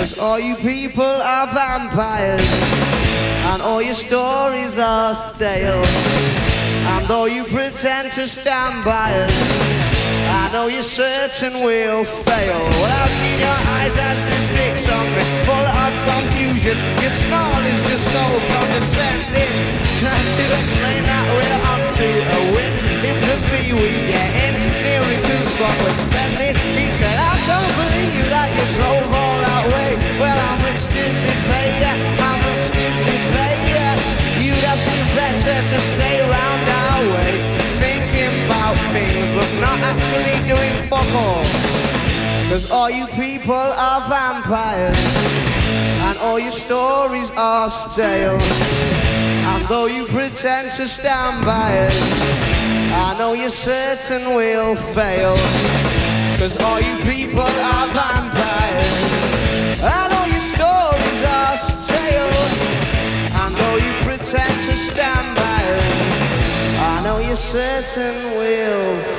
Cause all you people are vampires, and all your stories are stale. And though you pretend to stand by us, I know you're certain we'll fail. Well, I've seen your eyes as you fix on me, full of confusion. Your snarl is just so condescending. Trying to explain that we're on to a win. If the fee we get in, here recruits what we're spending. He said, I don't believe that you drove all that way. Well, how much did they pay ya? How much did they pay ya? You'd have been better to stay round our way, thinking about things but not actually doing fuck all. Cause all you people are vampires, and all your stories are stale. And though you pretend to stand by us, I know you're certain we'll fail. Cause all you people are vampires, and all your stories are stale. And though you pretend to stand by us, I know you're certain we'll